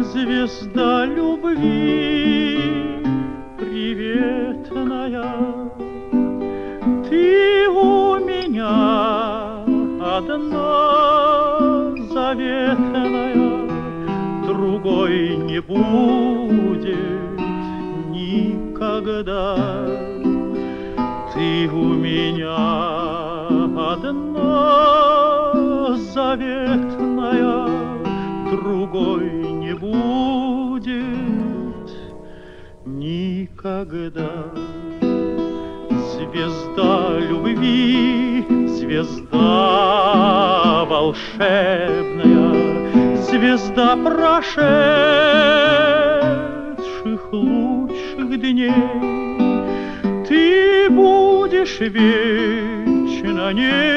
Звезда любви приветная, ты у меня одна заветная, другой не будет никогда. Ты у меня одна заветная, другой не будет никогда. Звезда любви, звезда волшебная, звезда прошедших лучших дней, ты будешь вечно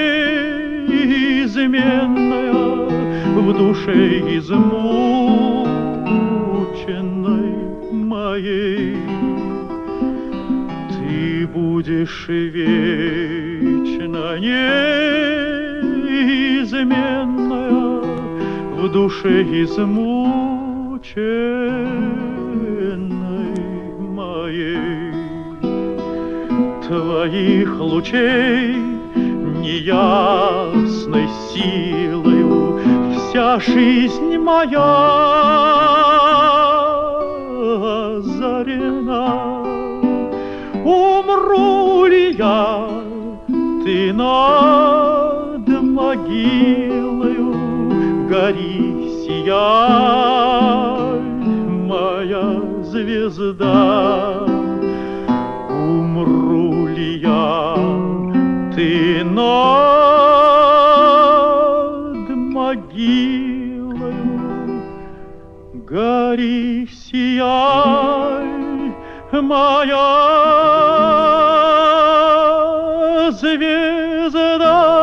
неизменная в душе измученной моей. Ты будешь вечно неизменная в душе измученной моей. Твоих лучей неясной силою вся жизнь моя озарена. Умру ли я, ты над могилою гори, сияй, моя звезда. Умру ли я, ты над могилою гори, сияй, моя звезда.